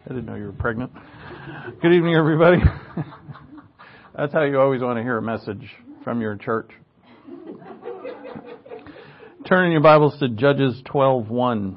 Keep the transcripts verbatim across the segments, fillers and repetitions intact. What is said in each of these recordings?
I didn't know you were pregnant. Good evening, everybody. That's how you always want to hear a message from your church. Turn in your Bibles to Judges twelve one.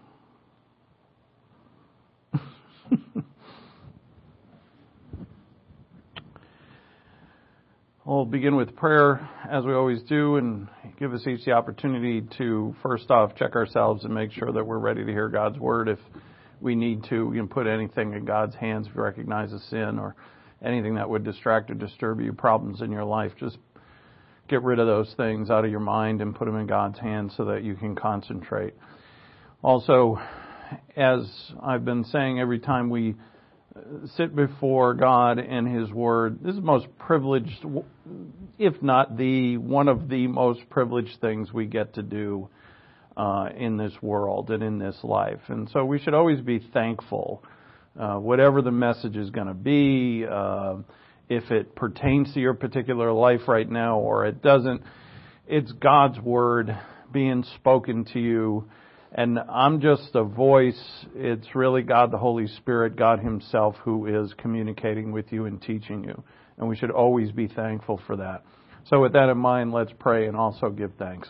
We'll begin with prayer, as we always do, and give us each the opportunity to, first off, check ourselves and make sure that we're ready to hear God's Word. If we need to, we can put anything in God's hands if you recognize a sin or anything that would distract or disturb you, problems in your life. Just get rid of those things out of your mind and put them in God's hands so that you can concentrate. Also, as I've been saying, every time we sit before God and His Word, this is the most privileged, if not the, one of the most privileged things we get to do uh, in this world and in this life. And so we should always be thankful, uh, whatever the message is going to be, uh, if it pertains to your particular life right now or it doesn't. It's God's Word being spoken to you. And I'm just a voice. It's really God, the Holy Spirit, God Himself, who is communicating with you and teaching you. And we should always be thankful for that. So with that in mind, let's pray and also give thanks.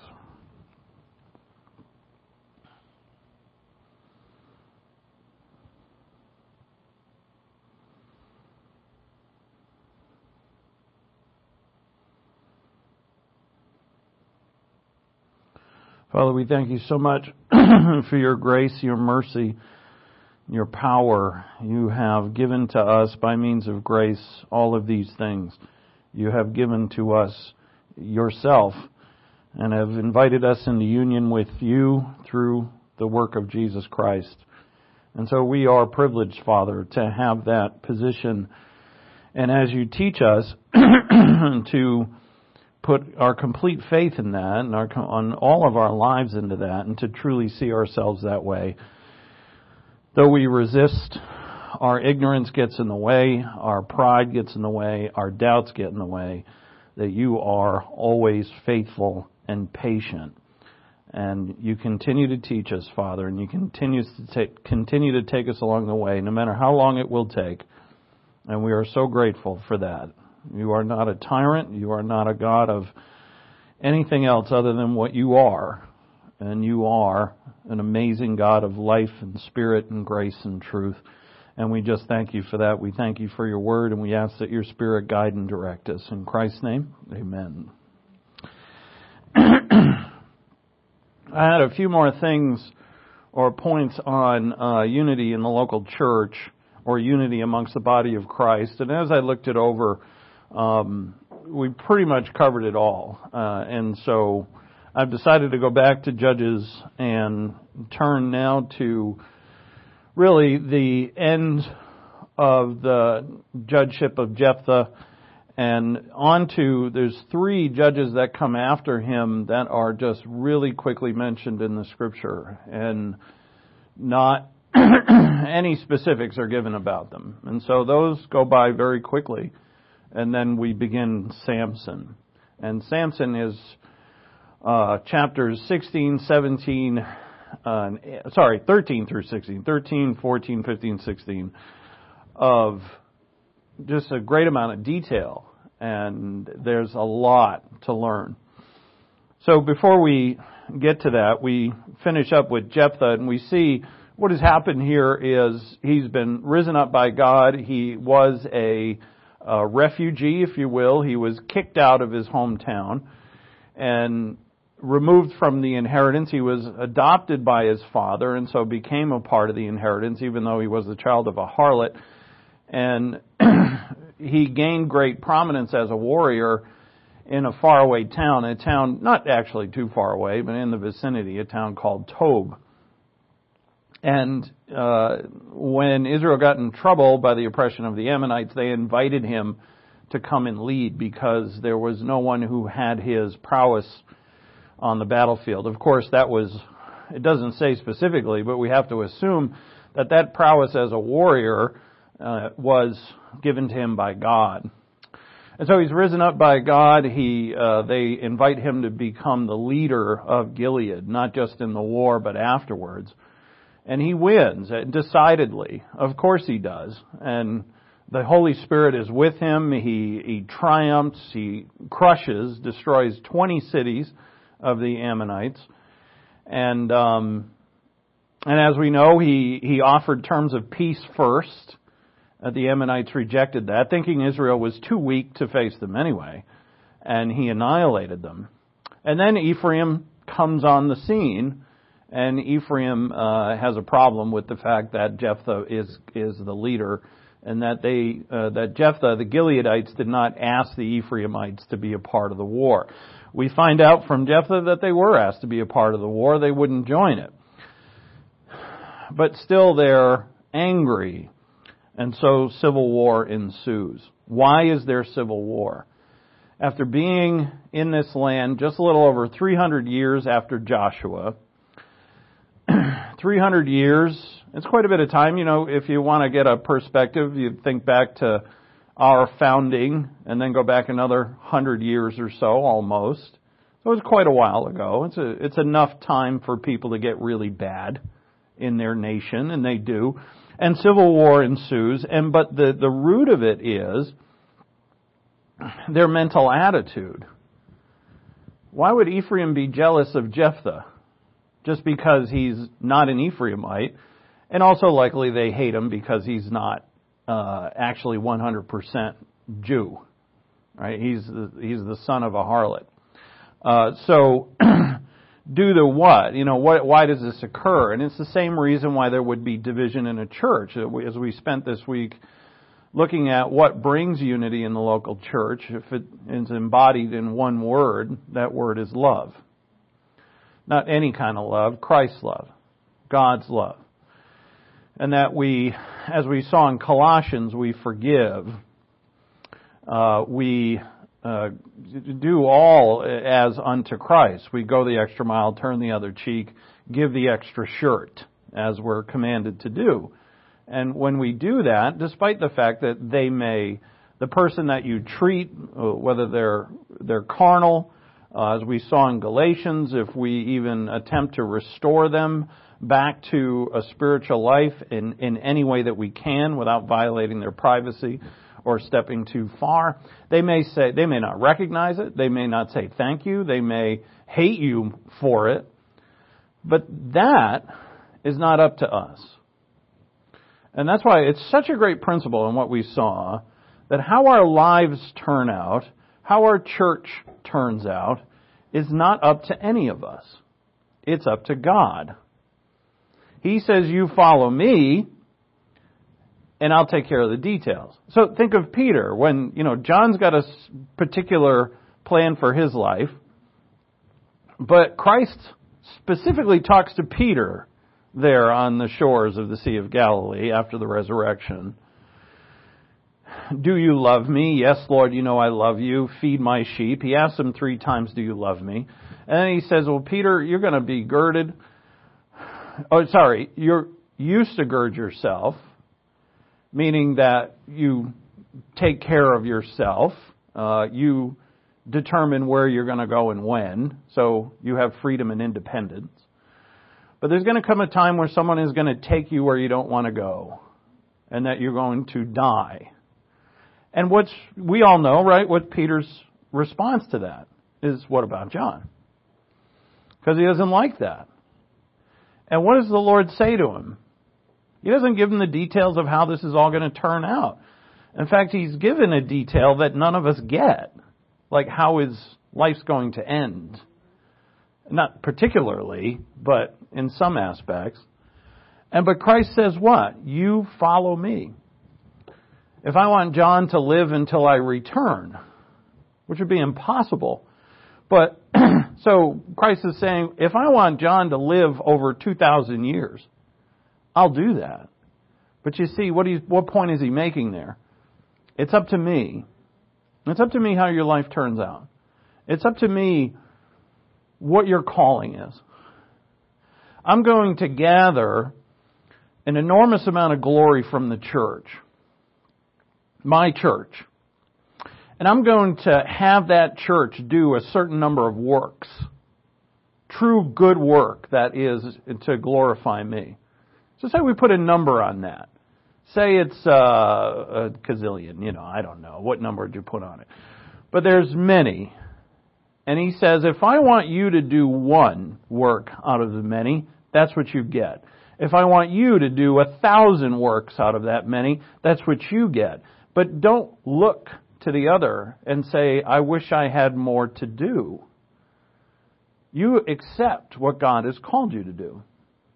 Father, we thank you so much for your grace, your mercy, your power. You have given to us by means of grace all of these things. You have given to us yourself and have invited us into union with you through the work of Jesus Christ. And so we are privileged, Father, to have that position. And as you teach us to put our complete faith in that and our, on all of our lives into that and to truly see ourselves that way. Though we resist, our ignorance gets in the way, our pride gets in the way, our doubts get in the way, that you are always faithful and patient. And you continue to teach us, Father, and you continue to take, continue to take us along the way, no matter how long it will take. And we are so grateful for that. You are not a tyrant. You are not a God of anything else other than what you are. And you are an amazing God of life and spirit and grace and truth. And we just thank you for that. We thank you for your word, and we ask that your Spirit guide and direct us. In Christ's name, amen. I had a few more things or points on uh, unity in the local church or unity amongst the body of Christ. And as I looked it over, Um, we pretty much covered it all. Uh, and so I've decided to go back to Judges and turn now to really the end of the judgeship of Jephthah and on to, there's three judges that come after him that are just really quickly mentioned in the Scripture, and not any specifics are given about them. And so those go by very quickly. And then we begin Samson. And Samson is uh, chapters sixteen, seventeen, uh, sorry, thirteen through sixteen, thirteen, fourteen, fifteen, sixteen, of just a great amount of detail. And there's a lot to learn. So before we get to that, we finish up with Jephthah, and we see what has happened here is he's been risen up by God. He was a A refugee, if you will. He was kicked out of his hometown and removed from the inheritance. He was adopted by his father and so became a part of the inheritance, even though he was the child of a harlot. And he gained great prominence as a warrior in a faraway town, a town not actually too far away, but in the vicinity, a town called Tob. And uh, when Israel got in trouble by the oppression of the Ammonites, they invited him to come and lead because there was no one who had his prowess on the battlefield. Of course, that was, it doesn't say specifically, but we have to assume that that prowess as a warrior uh, was given to him by God. And so he's risen up by God. He, uh, they invite him to become the leader of Gilead, not just in the war, but afterwards. And he wins, decidedly. Of course he does. And the Holy Spirit is with him. He, he triumphs. He crushes, destroys twenty cities of the Ammonites. And um, and as we know, he, he offered terms of peace first. Uh, the Ammonites rejected that, thinking Israel was too weak to face them anyway. And he annihilated them. And then Ephraim comes on the scene. And Ephraim uh, has a problem with the fact that Jephthah is is the leader, and that they uh, that Jephthah, the Gileadites, did not ask the Ephraimites to be a part of the war. We find out from Jephthah that they were asked to be a part of the war. They wouldn't join it. But still they're angry, and so civil war ensues. Why is there civil war? After being in this land just a little over three hundred years after Joshua, three hundred years, it's quite a bit of time. You know, if you want to get a perspective, you think back to our founding and then go back another one hundred years or so almost. So it was quite a while ago. It's a, it's enough time for people to get really bad in their nation, and they do. And civil war ensues, and but the, the root of it is their mental attitude. Why would Ephraim be jealous of Jephthah? Just because he's not an Ephraimite, and also likely they hate him because he's not uh, actually one hundred percent Jew, right? He's the, he's the son of a harlot. Uh, so, due to what? You know, what? Why does this occur? And it's the same reason why there would be division in a church. As we spent this week looking at what brings unity in the local church, if it is embodied in one word, that word is love. Not any kind of love, Christ's love, God's love. And that we, as we saw in Colossians, we forgive. Uh, we uh, do all as unto Christ. We go the extra mile, turn the other cheek, give the extra shirt, as we're commanded to do. And when we do that, despite the fact that they may, the person that you treat, whether they're they're carnal, Uh, as we saw in Galatians, if we even attempt to restore them back to a spiritual life in, in any way that we can without violating their privacy or stepping too far, they may say, they may not recognize it, they may not say thank you, they may hate you for it, but that is not up to us. And that's why it's such a great principle in what we saw, that how our lives turn out, how our church turns out, is not up to any of us. It's up to God. He says, you follow me, and I'll take care of the details. So think of Peter, when, you know, John's got a particular plan for his life, but Christ specifically talks to Peter there on the shores of the Sea of Galilee after the resurrection. Do you love me? Yes, Lord, you know I love you. Feed my sheep. He asks him three times, do you love me? And then he says, well, Peter, you're going to be girded. Oh, sorry, you're used to gird yourself, meaning that you take care of yourself. Uh, you determine where you're going to go and when, so you have freedom and independence. But there's going to come a time where someone is going to take you where you don't want to go, and that you're going to die. And what's, we all know, right, what Peter's response to that is, what about John? Because he doesn't like that. And what does the Lord say to him? He doesn't give him the details of how this is all going to turn out. In fact, he's given a detail that none of us get, like how his life's going to end. Not particularly, but in some aspects. And but Christ says what? You follow me. If I want John to live until I return, which would be impossible. But, so Christ is saying, if I want John to live over two thousand years, I'll do that. But you see, what, he, what point is he making there? It's up to me. It's up to me how your life turns out. It's up to me what your calling is. I'm going to gather an enormous amount of glory from the church, my church. And I'm going to have that church do a certain number of works, true good work that is to glorify me. So say we put a number on that. Say it's uh, a gazillion, you know, I don't know. What number did you put on it? But there's many. And he says, if I want you to do one work out of the many, that's what you get. If I want you to do a thousand works out of that many, that's what you get. But don't look to the other and say, I wish I had more to do. You accept what God has called you to do.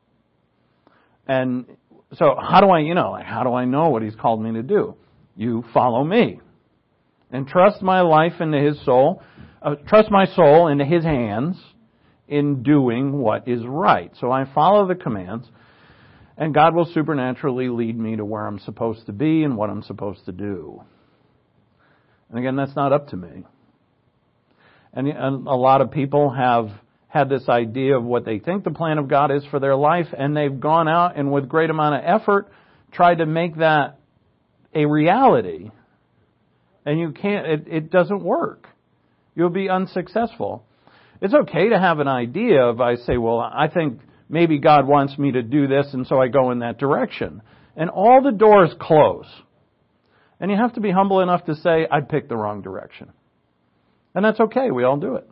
And so how do I, you know, like, how do I know what He's called me to do? You follow me. And trust my life into His soul, uh, trust my soul into His hands in doing what is right. So I follow the commands, and God will supernaturally lead me to where I'm supposed to be and what I'm supposed to do. And again, that's not up to me. And a lot of people have had this idea of what they think the plan of God is for their life, and they've gone out and with great amount of effort tried to make that a reality. And you can't, it, it doesn't work. You'll be unsuccessful. It's okay to have an idea of, I say, well, I think maybe God wants me to do this, and so I go in that direction. And all the doors close. And you have to be humble enough to say, I picked the wrong direction. And that's okay, we all do it.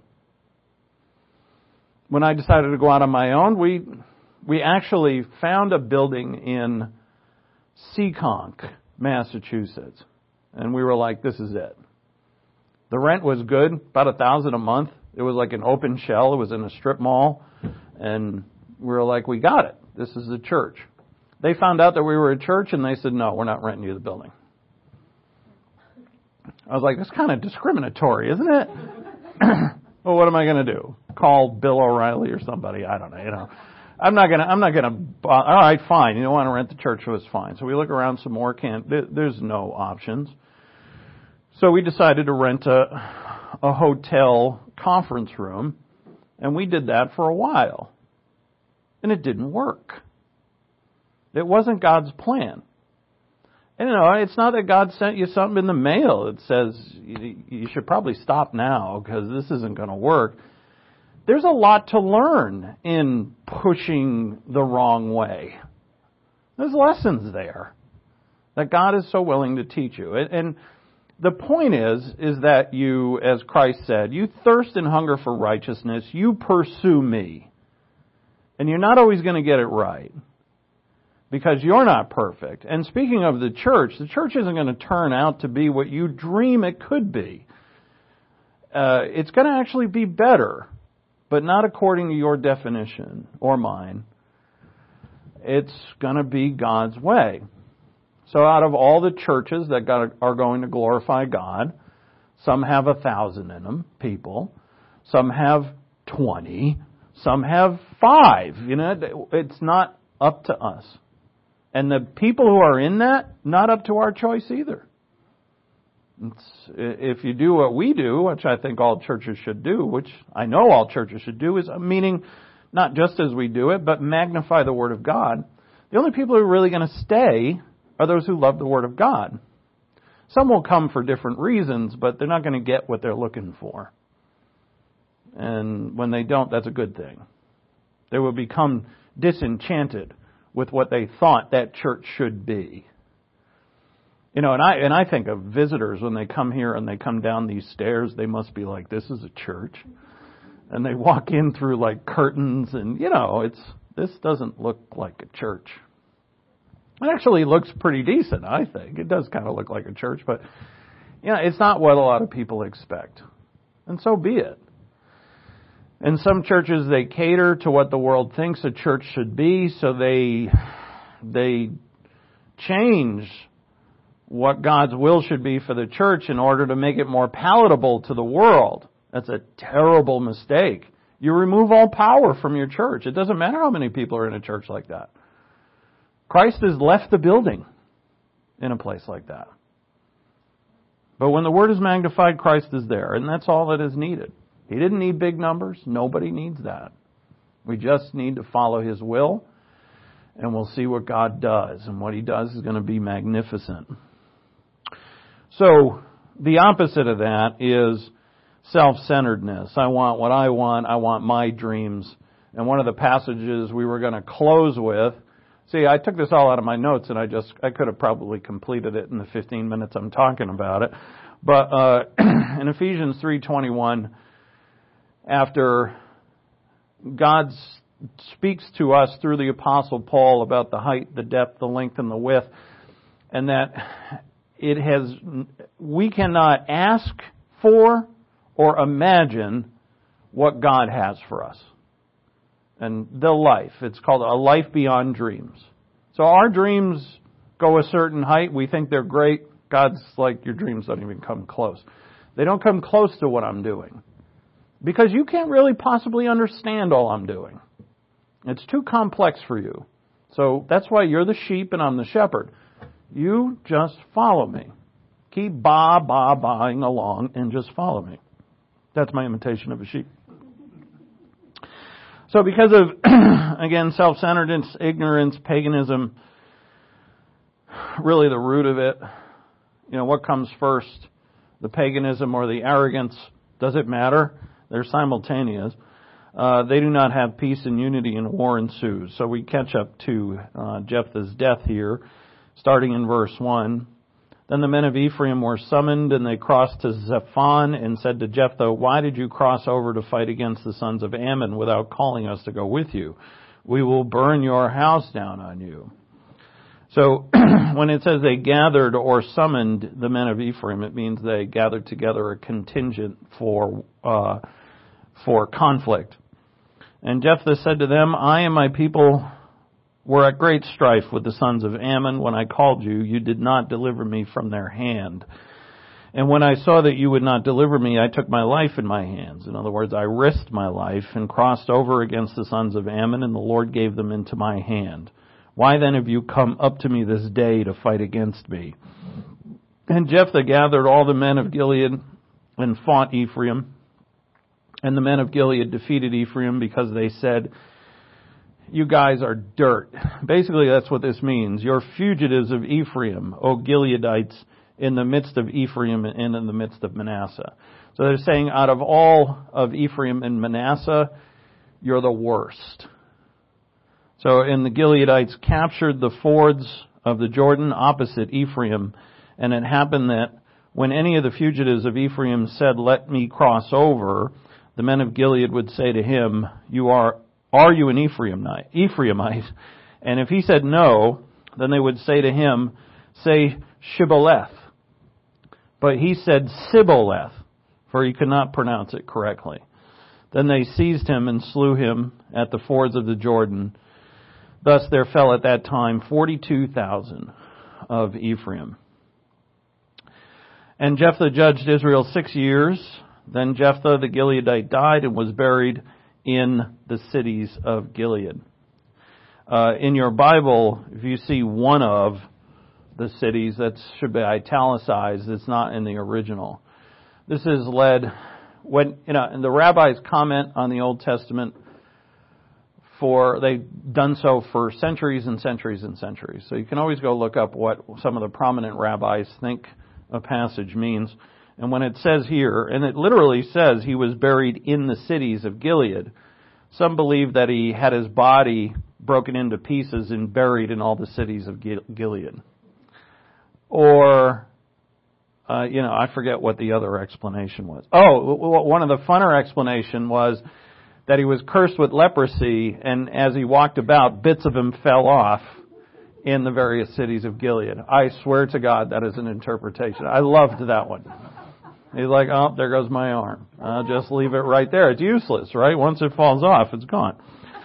When I decided to go out on my own, we we actually found a building in Seekonk, Massachusetts. And we were like, this is it. The rent was good, about a thousand a month. It was like an open shell. It was in a strip mall. And we were like, we got it. This is the church. They found out that we were a church, and they said, no, we're not renting you the building. I was like, that's kind of discriminatory, isn't it? Well, what am I going to do? Call Bill O'Reilly or somebody? I don't know. You know, I'm not going to. I'm not going to. All right, fine. You don't want to rent the church, so it's fine. So we look around some more. Can't. There's no options. So we decided to rent a a hotel conference room, and we did that for a while, and it didn't work. It wasn't God's plan. And, you know, it's not that God sent you something in the mail that says you should probably stop now because this isn't going to work. There's a lot to learn in pushing the wrong way. There's lessons there that God is so willing to teach you. And the point is, is that you, as Christ said, you thirst and hunger for righteousness, you pursue me. And you're not always going to get it right. Because you're not perfect. And speaking of the church, the church isn't going to turn out to be what you dream it could be. Uh, it's going to actually be better, but not according to your definition or mine. It's going to be God's way. So out of all the churches that got, are going to glorify God, some have a thousand in them, people. Some have twenty. Some have five. You know, it's not up to us. And the people who are in that, not up to our choice either. It's, if you do what we do, which I think all churches should do, which I know all churches should do, is meaning not just as we do it, but magnify the Word of God. The only people who are really going to stay are those who love the Word of God. Some will come for different reasons, but they're not going to get what they're looking for. And when they don't, that's a good thing. They will become disenchanted with what they thought that church should be. You know, and I and I think of visitors when they come here and they come down these stairs, they must be like, this is a church. And they walk in through like curtains and, you know, it's this doesn't look like a church. It actually looks pretty decent, I think. It does kind of look like a church, but, you know, it's not what a lot of people expect. And so be it. In some churches, they cater to what the world thinks a church should be, so they they change what God's will should be for the church in order to make it more palatable to the world. That's a terrible mistake. You remove all power from your church. It doesn't matter how many people are in a church like that. Christ has left the building in a place like that. But when the Word is magnified, Christ is there, and that's all that is needed. He didn't need big numbers. Nobody needs that. We just need to follow His will, and we'll see what God does. And what He does is going to be magnificent. So, the opposite of that is self-centeredness. I want what I want. I want my dreams. And one of the passages we were going to close with See, I took this all out of my notes, and I just, I could have probably completed it in the fifteen minutes I'm talking about it. But uh, in Ephesians three twenty-one, after God speaks to us through the Apostle Paul about the height, the depth, the length, and the width, and that it has, we cannot ask for or imagine what God has for us. And the life, it's called a life beyond dreams. So our dreams go a certain height. We think they're great. God's like, your dreams don't even come close. They don't come close to what I'm doing. Because you can't really possibly understand all I'm doing. It's too complex for you. So that's why you're the sheep and I'm the shepherd. You just follow me. Keep ba, ba, ba-ing along and just follow me. That's my imitation of a sheep. So because of, again, self-centeredness, ignorance, paganism, really the root of it, you know, what comes first? The paganism or the arrogance? Does it matter? They're simultaneous. Uh, they do not have peace and unity, and war ensues. So we catch up to uh, Jephthah's death here, starting in verse one. Then the men of Ephraim were summoned, and they crossed to Zephon and said to Jephthah, "Why did you cross over to fight against the sons of Ammon without calling us to go with you? We will burn your house down on you." So when it says they gathered or summoned the men of Ephraim, it means they gathered together a contingent for uh, for conflict. And Jephthah said to them, "I and my people were at great strife with the sons of Ammon. When I called you, you did not deliver me from their hand. And when I saw that you would not deliver me, I took my life in my hands." In other words, I risked my life and crossed over against the sons of Ammon, and the Lord gave them into my hand. Why then have you come up to me this day to fight against me? And Jephthah gathered all the men of Gilead and fought Ephraim. And the men of Gilead defeated Ephraim because they said, "You guys are dirt." Basically, that's what this means. You're fugitives of Ephraim, O Gileadites, in the midst of Ephraim and in the midst of Manasseh. So they're saying out of all of Ephraim and Manasseh, you're the worst. So, and the Gileadites captured the fords of the Jordan opposite Ephraim, and it happened that when any of the fugitives of Ephraim said, "Let me cross over," the men of Gilead would say to him, "You are Are you an Ephraimite? Ephraimite?" And if he said no, then they would say to him, "Say Shibboleth." But he said Sibboleth, for he could not pronounce it correctly. Then they seized him and slew him at the fords of the Jordan. Thus there fell at that time forty-two thousand of Ephraim. And Jephthah judged Israel six years. Then Jephthah the Gileadite died and was buried in the cities of Gilead. Uh, in your Bible, if you see one of the cities, that should be italicized. It's not in the original. This is led when you know, and the rabbis comment on the Old Testament. For they've done so for centuries and centuries and centuries. So you can always go look up what some of the prominent rabbis think a passage means. And when it says here, and it literally says he was buried in the cities of Gilead, some believe that he had his body broken into pieces and buried in all the cities of Gilead. Or, uh, you know, I forget what the other explanation was. Oh, one of the funner explanation was that he was cursed with leprosy, and as he walked about, bits of him fell off in the various cities of Gilead. I swear to God, that is an interpretation. I loved that one. He's like, "Oh, there goes my arm. I'll just leave it right there. It's useless, right? Once it falls off, it's gone."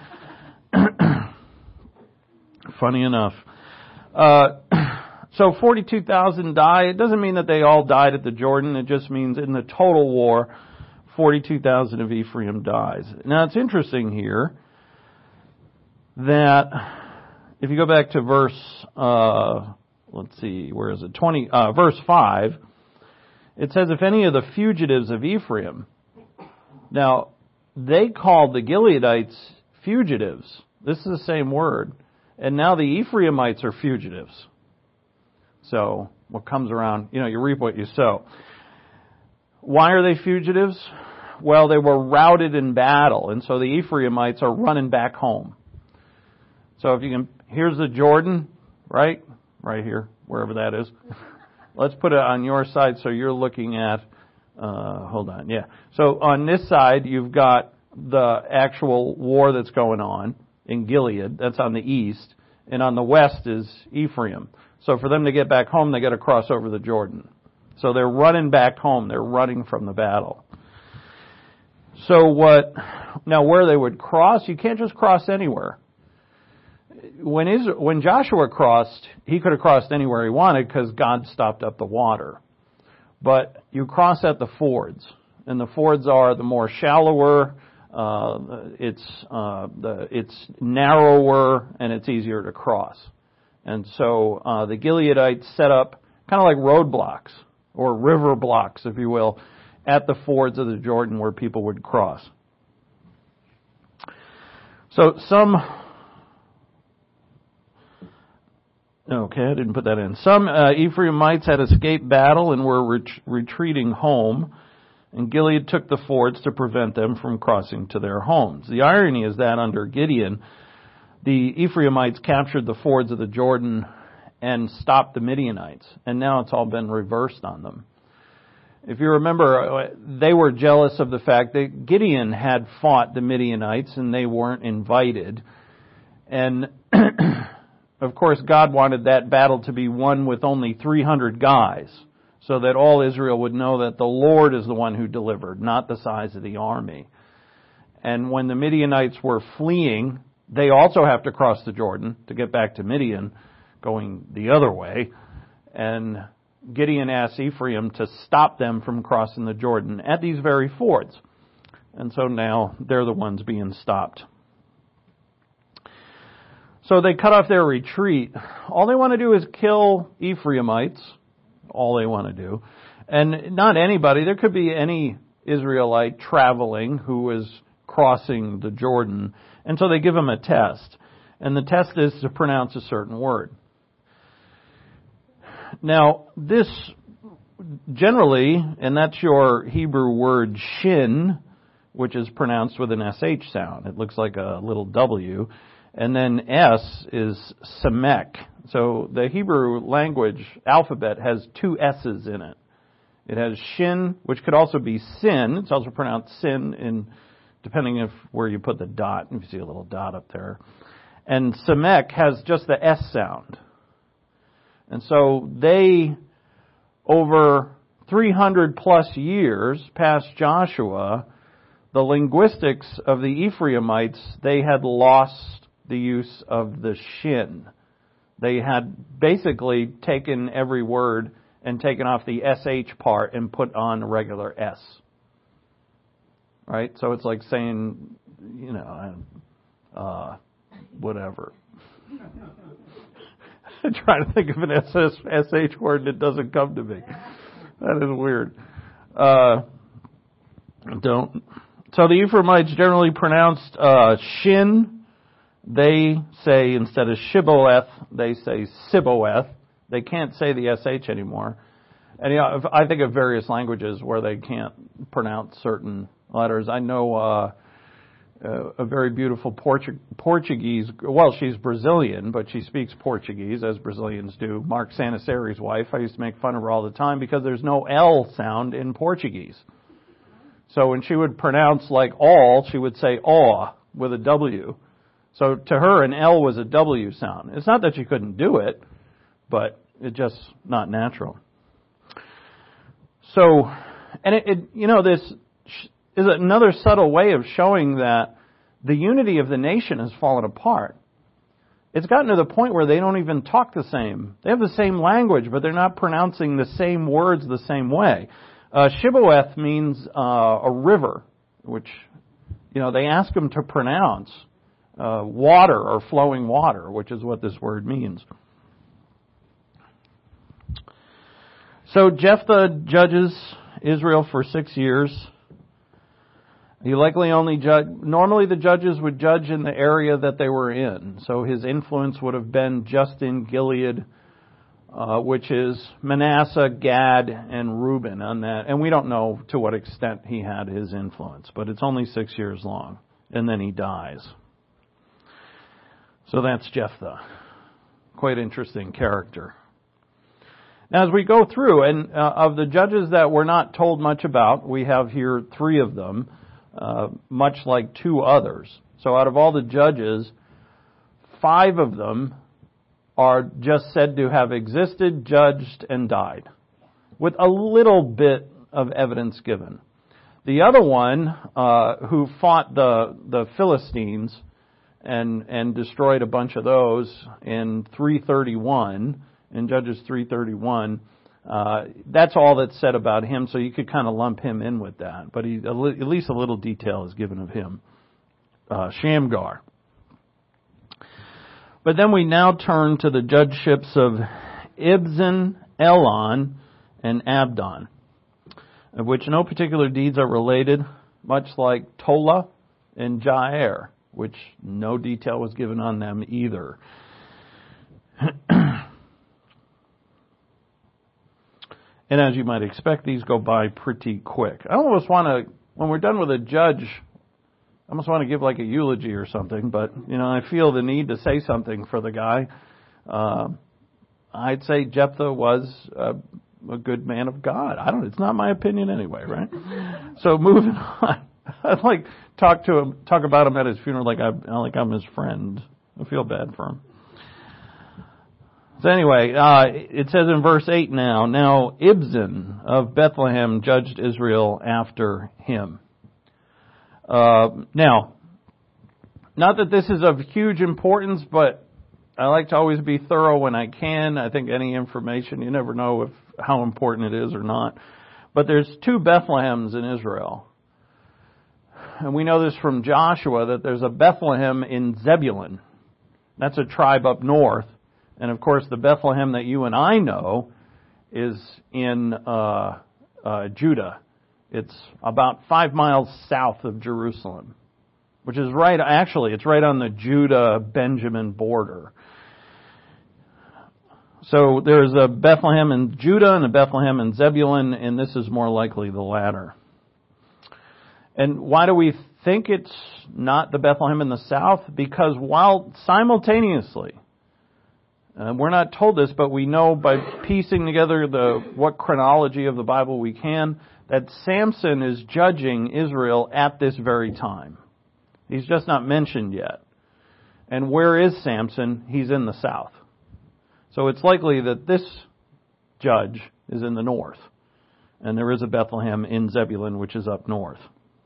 Funny enough. Uh, so forty-two thousand died. It doesn't mean that they all died at the Jordan. It just means in the total war, forty-two thousand of Ephraim dies. Now it's interesting here that if you go back to verse, uh, let's see, where is it? Twenty, uh, verse five. It says, "If any of the fugitives of Ephraim," now they called the Gileadites fugitives. This is the same word, and now the Ephraimites are fugitives. So what comes around, you know, you reap what you sow. Why are they fugitives? Well, they were routed in battle, and so the Ephraimites are running back home. So if you can, here's the Jordan, right? Right here, wherever that is. Let's put it on your side so you're looking at, uh, hold on, yeah. So on this side, you've got the actual war that's going on in Gilead. That's on the east. And on the west is Ephraim. So for them to get back home, they got to cross over the Jordan. So they're running back home. They're running from the battle. So what, now where they would cross, you can't just cross anywhere. When Israel, when Joshua crossed, he could have crossed anywhere he wanted because God stopped up the water. But you cross at the fords. And the fords are the more shallower, uh, it's, uh, the, it's narrower, and it's easier to cross. And so, uh, the Gileadites set up kind of like roadblocks, or river blocks, if you will, at the fords of the Jordan where people would cross. So some, okay, I didn't put that in. Some uh, Ephraimites had escaped battle and were ret- retreating home, and Gilead took the fords to prevent them from crossing to their homes. The irony is that under Gideon, the Ephraimites captured the fords of the Jordan and stopped the Midianites, and now it's all been reversed on them. If you remember, they were jealous of the fact that Gideon had fought the Midianites and they weren't invited. And of course, God wanted that battle to be won with only three hundred guys, so that all Israel would know that the Lord is the one who delivered, not the size of the army. And when the Midianites were fleeing, they also have to cross the Jordan to get back to Midian, going the other way. And Gideon asked Ephraim to stop them from crossing the Jordan at these very fords. And so now they're the ones being stopped. So they cut off their retreat. All they want to do is kill Ephraimites. All they want to do. And not anybody. There could be any Israelite traveling who is crossing the Jordan. And so they give them a test. And the test is to pronounce a certain word. Now, this generally, and that's your Hebrew word shin, which is pronounced with an S H sound. It looks like a little W. And then S is Samek. So the Hebrew language alphabet has two S's in it. It has shin, which could also be sin. It's also pronounced sin, in depending if where you put the dot. You see a little dot up there. And Samek has just the S sound. And so they, over three hundred plus years past Joshua, the linguistics of the Ephraimites, they had lost the use of the shin. They had basically taken every word and taken off the S H part and put on a regular S. Right? So it's like saying, you know, uh, whatever. I'm trying to think of an S H word that doesn't come to me. That is weird. Uh, don't. So the Ephraimites generally pronounced uh, shin. They say, instead of Shibboleth, they say Siboeth. They can't say the S H anymore. And you know, I think of various languages where they can't pronounce certain letters. I know uh, a very beautiful Portu- Portuguese, well, she's Brazilian, but she speaks Portuguese, as Brazilians do. Mark Sanesseri's wife, I used to make fun of her all the time because there's no L sound in Portuguese. So when she would pronounce like all, she would say aw with a W. So to her, an L was a W sound. It's not that she couldn't do it, but it's just not natural. So, and it, it you know, this is another subtle way of showing that the unity of the nation has fallen apart. It's gotten to the point where they don't even talk the same. They have the same language, but they're not pronouncing the same words the same way. Uh, Shibboleth means uh, a river, which, you know, they ask them to pronounce uh, water or flowing water, which is what this word means. So Jephthah judges Israel for six years. He likely only judge. Normally, the judges would judge in the area that they were in. So his influence would have been just in Gilead, uh, which is Manasseh, Gad, and Reuben. On that, and we don't know to what extent he had his influence, but it's only six years long, and then he dies. So that's Jephthah. quite interesting character. Now, as we go through, and uh, of the judges that we're not told much about, we have here three of them, uh, much like two others. So out of all the judges, five of them are just said to have existed, judged, and died, with a little bit of evidence given. The other one, uh, who fought the the Philistines and and destroyed a bunch of those in three thirty-one, in Judges three thirty-one, uh, that's all that's said about him, so you could kind of lump him in with that. But he, at least a little detail is given of him. Uh, Shamgar. But then we now turn to the judgeships of Ibzan, Elon, and Abdon, of which no particular deeds are related, much like Tola and Jair, which no detail was given on them either. And as you might expect, these go by pretty quick. I almost want to, when we're done with a judge, I almost want to give like a eulogy or something, but, you know, I feel the need to say something for the guy. Uh, I'd say Jephthah was a, a good man of God. I don't, it's not my opinion anyway, right? So moving on. I'd like talk to him, talk about him at his funeral like I, like I'm his friend. I feel bad for him. So anyway, uh, it says in verse eight now, now Ibzan of Bethlehem judged Israel after him. Uh, now, not that this is of huge importance, but I like to always be thorough when I can. I think any information, you never know if how important it is or not. But there's two Bethlehems in Israel. And we know this from Joshua, that there's a Bethlehem in Zebulun. That's a tribe up north. And of course, the Bethlehem that you and I know is in uh, uh, Judah. It's about five miles south of Jerusalem, which is right, actually, it's right on the Judah-Benjamin border. So there's a Bethlehem in Judah and a Bethlehem in Zebulun, and this is more likely the latter. And why do we think it's not the Bethlehem in the south? Because while simultaneously, Uh, we're not told this, but we know by piecing together the what chronology of the Bible we can, that Samson is judging Israel at this very time. He's just not mentioned yet. And where is Samson? He's in the south. So it's likely that this judge is in the north. And there is a Bethlehem in Zebulun, which is up north.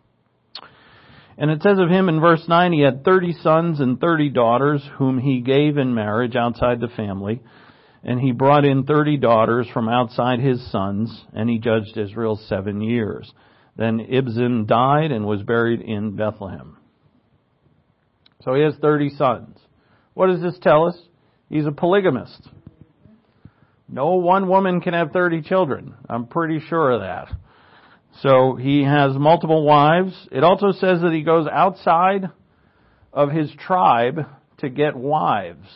And it says of him in verse nine, he had thirty sons and thirty daughters whom he gave in marriage outside the family. And he brought in thirty daughters from outside his sons, and he judged Israel seven years. Then Ibzan died and was buried in Bethlehem. So he has thirty sons. What does this tell us? He's a polygamist. No one woman can have thirty children. I'm pretty sure of that. So he has multiple wives. It also says that he goes outside of his tribe to get wives.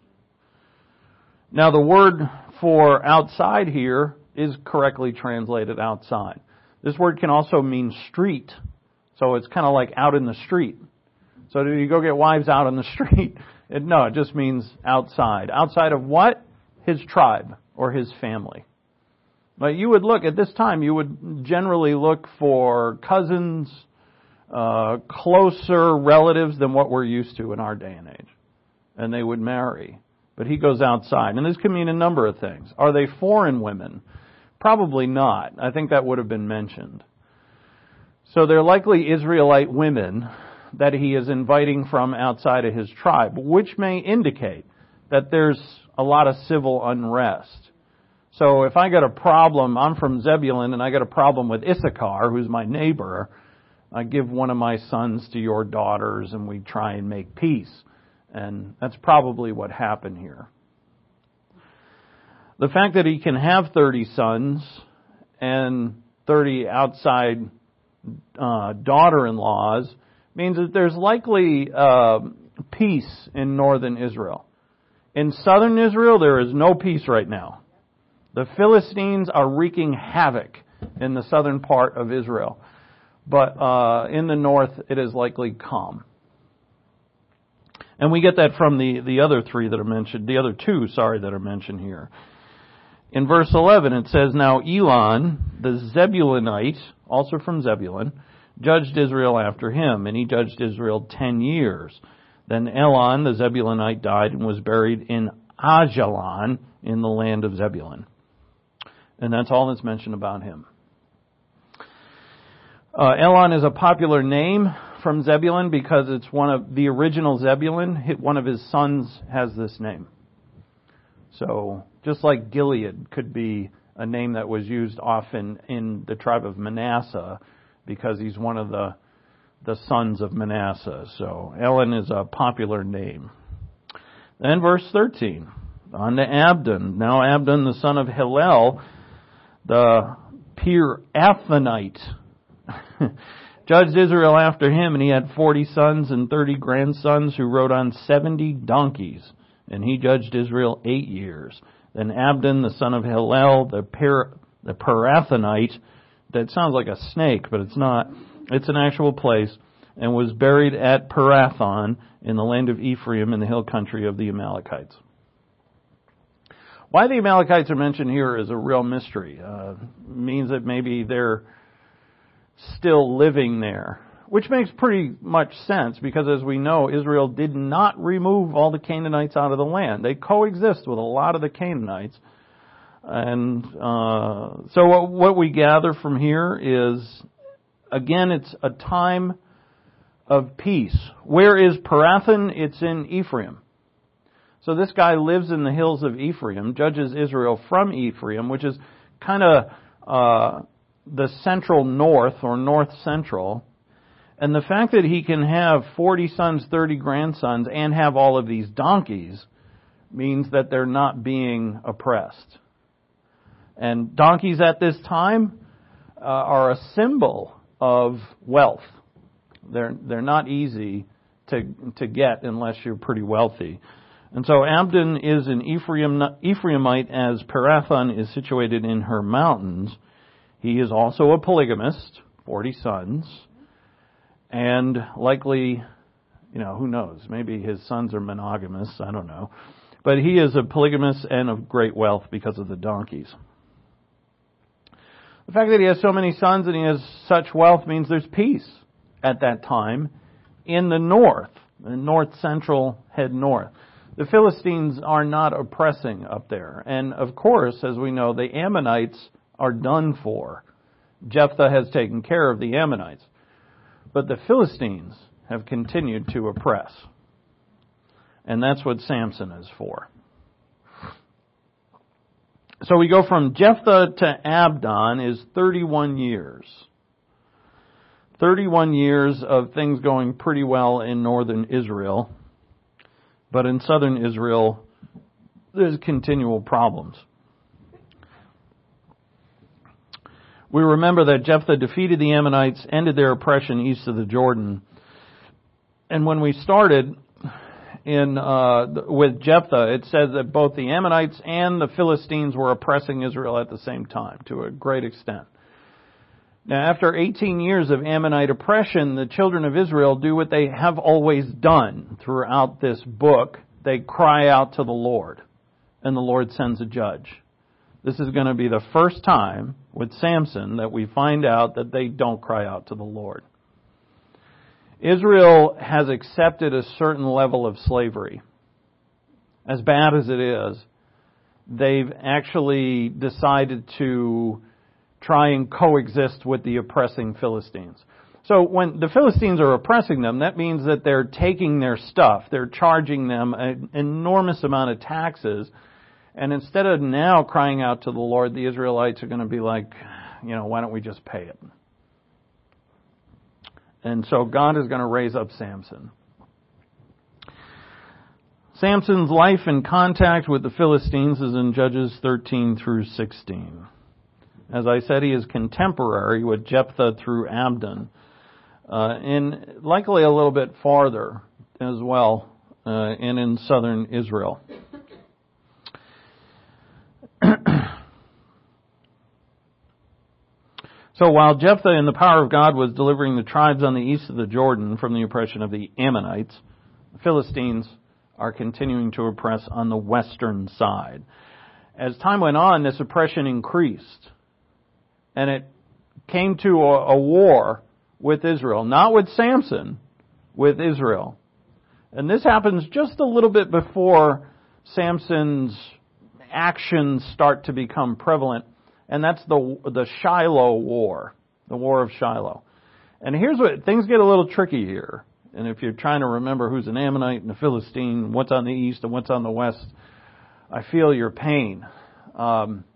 Now the word for outside here is correctly translated outside. This word can also mean street. So it's kind of like out in the street. So do you go get wives out in the street? It, no, it just means outside. Outside of what? His tribe or his family. But you would look, at this time, you would generally look for cousins, uh, closer relatives than what we're used to in our day and age. And they would marry. But he goes outside. And this can mean a number of things. Are they foreign women? Probably not. I think that would have been mentioned. So they're likely Israelite women that he is inviting from outside of his tribe, which may indicate that there's a lot of civil unrest. So if I got a problem, I'm from Zebulun, and I got a problem with Issachar, who's my neighbor, I give one of my sons to your daughters, and we try and make peace. And that's probably what happened here. The fact that he can have thirty sons and thirty outside uh, daughter-in-laws means that there's likely uh, peace in northern Israel. In southern Israel, there is no peace right now. The Philistines are wreaking havoc in the southern part of Israel. But uh, in the north, it is likely calm. And we get that from the, the other three that are mentioned, the other two, sorry, that are mentioned here. In verse eleven, it says, Now Elon, the Zebulunite, also from Zebulun, judged Israel after him, and he judged Israel ten years. Then Elon, the Zebulunite, died and was buried in Ajalon in the land of Zebulun. And that's all that's mentioned about him. Uh, Elon is a popular name from Zebulun because it's one of the original Zebulun. One of his sons has this name. So just like Gilead could be a name that was used often in the tribe of Manasseh because he's one of the the sons of Manasseh. So Elon is a popular name. Then verse thirteen, on to Abdon. Now Abdon, the son of Hillel, the Pirathonite, judged Israel after him, and he had forty sons and thirty grandsons who rode on seventy donkeys, and he judged Israel eight years. Then Abdon, the son of Hillel, the Pir, the Pirathonite, that sounds like a snake, but it's not. It's an actual place, and was buried at Pirathon in the land of Ephraim in the hill country of the Amalekites. Why the Amalekites are mentioned here is a real mystery. Uh, means that maybe they're still living there, which makes pretty much sense because, as we know, Israel did not remove all the Canaanites out of the land. They coexist with a lot of the Canaanites. And uh, so what, what we gather from here is, again, it's a time of peace. Where is Pirathon? It's in Ephraim. So this guy lives in the hills of Ephraim, judges Israel from Ephraim, which is kind of uh, the central north or north central. And the fact that he can have forty sons, thirty grandsons, and have all of these donkeys means that they're not being oppressed. And donkeys at this time uh, are a symbol of wealth. They're they're not easy to to get unless you're pretty wealthy. And so Abdon is an Ephraim, Ephraimite, as Pirathon is situated in her mountains. He is also a polygamist, forty sons, and likely, you know, who knows, maybe his sons are monogamous, I don't know. But he is a polygamist and of great wealth because of the donkeys. The fact that he has so many sons and he has such wealth means there's peace at that time in the north, the north central head north. The Philistines are not oppressing up there. And of course, as we know, the Ammonites are done for. Jephthah has taken care of the Ammonites. But the Philistines have continued to oppress. And that's what Samson is for. So we go from Jephthah to Abdon is thirty-one years. thirty-one years of things going pretty well in northern Israel. But in southern Israel, there's continual problems. We remember that Jephthah defeated the Ammonites, ended their oppression east of the Jordan. And when we started in uh, with Jephthah, it says that both the Ammonites and the Philistines were oppressing Israel at the same time, to a great extent. Now, after eighteen years of Ammonite oppression, the children of Israel do what they have always done throughout this book. They cry out to the Lord, and the Lord sends a judge. This is going to be the first time with Samson that we find out that they don't cry out to the Lord. Israel has accepted a certain level of slavery. As bad as it is, they've actually decided to try and coexist with the oppressing Philistines. So when the Philistines are oppressing them, that means that they're taking their stuff. They're charging them an enormous amount of taxes. And instead of now crying out to the Lord, the Israelites are going to be like, you know, why don't we just pay it? And so God is going to raise up Samson. Samson's life in contact with the Philistines is in Judges thirteen through sixteen. As I said, he is contemporary with Jephthah through Abdon, uh, and likely a little bit farther as well, uh, and in southern Israel. So while Jephthah in the power of God was delivering the tribes on the east of the Jordan from the oppression of the Ammonites, the Philistines are continuing to oppress on the western side. As time went on, this oppression increased. And it came to a, a war with Israel. Not with Samson, with Israel. And this happens just a little bit before Samson's actions start to become prevalent. And that's the the Shiloh War. The War of Shiloh. And here's what, things get a little tricky here. And if you're trying to remember who's an Ammonite and a Philistine, what's on the east and what's on the west, I feel your pain. Um,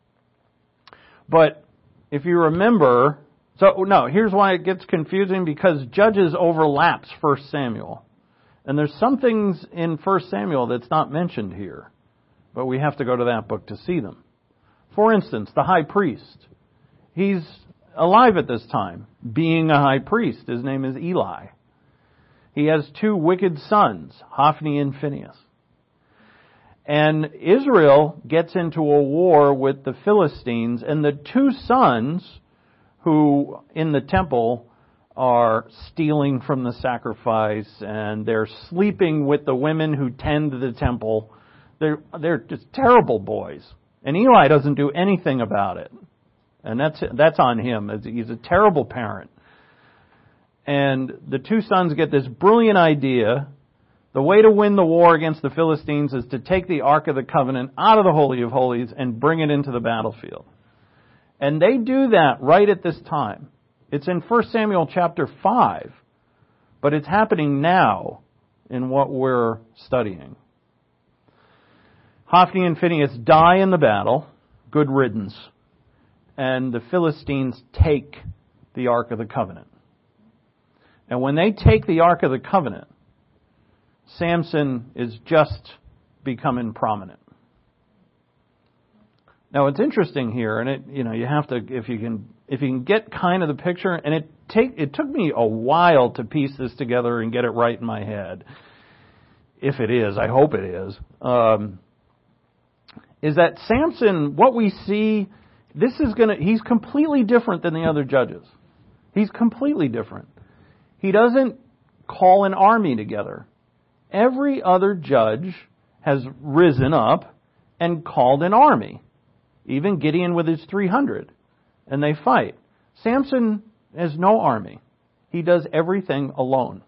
but if you remember, so no, here's why it gets confusing, because Judges overlaps First Samuel. And there's some things in First Samuel that's not mentioned here. But we have to go to that book to see them. For instance, the high priest. He's alive at this time, being a high priest. His name is Eli. He has two wicked sons, Hophni and Phinehas. And Israel gets into a war with the Philistines, and the two sons who in the temple are stealing from the sacrifice, and they're sleeping with the women who tend the temple. They're, they're just terrible boys. And Eli doesn't do anything about it. And that's that's on him. He's a terrible parent. And the two sons get this brilliant idea. The way to win the war against the Philistines is to take the Ark of the Covenant out of the Holy of Holies and bring it into the battlefield. And they do that right at this time. It's in First Samuel chapter five. But it's happening now in what we're studying. Hophni and Phinehas die in the battle. Good riddance. And the Philistines take the Ark of the Covenant. And when they take the Ark of the Covenant, Samson is just becoming prominent. Now it's interesting here, and it you know you have to if you can if you can get kind of the picture, and it take it took me a while to piece this together and get it right in my head. If it is, I hope it is. Um, is that Samson? What we see. This is going to, he's completely different than the other judges. He's completely different. He doesn't call an army together. Every other judge has risen up and called an army. Even Gideon with his three hundred. And they fight. Samson has no army. He does everything alone.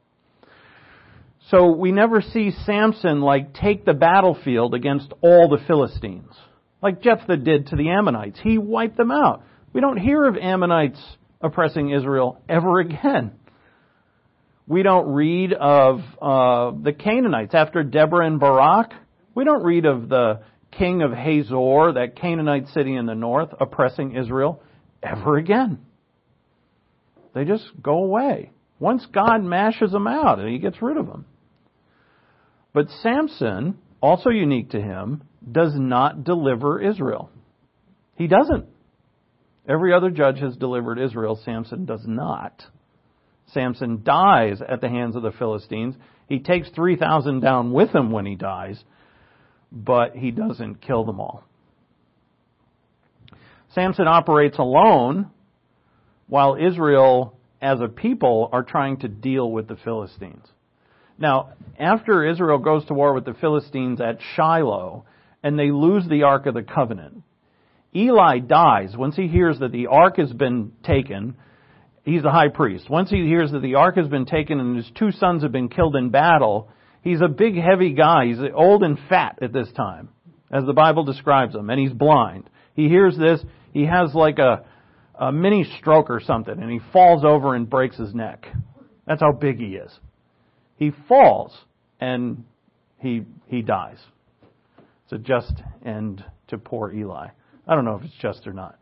So we never see Samson like take the battlefield against all the Philistines. Like Jephthah did to the Ammonites. He wiped them out. We don't hear of Ammonites oppressing Israel ever again. We don't read of uh, the Canaanites after Deborah and Barak. We don't read of the king of Hazor, that Canaanite city in the north, oppressing Israel ever again. They just go away. Once God mashes them out and He gets rid of them. But Samson, also unique to him, does not deliver Israel. He doesn't. Every other judge has delivered Israel. Samson does not. Samson dies at the hands of the Philistines. He takes three thousand down with him when he dies, but he doesn't kill them all. Samson operates alone while Israel as a people are trying to deal with the Philistines. Now, after Israel goes to war with the Philistines at Shiloh, and they lose the Ark of the Covenant, Eli dies. Once he hears that the Ark has been taken, he's the high priest. Once he hears that the Ark has been taken and his two sons have been killed in battle, he's a big, heavy guy. He's old and fat at this time, as the Bible describes him, and he's blind. He hears this, he has like a, a mini stroke or something, and he falls over and breaks his neck. That's how big he is. He falls, and he he dies. It's a just end to poor Eli. I don't know if it's just or not.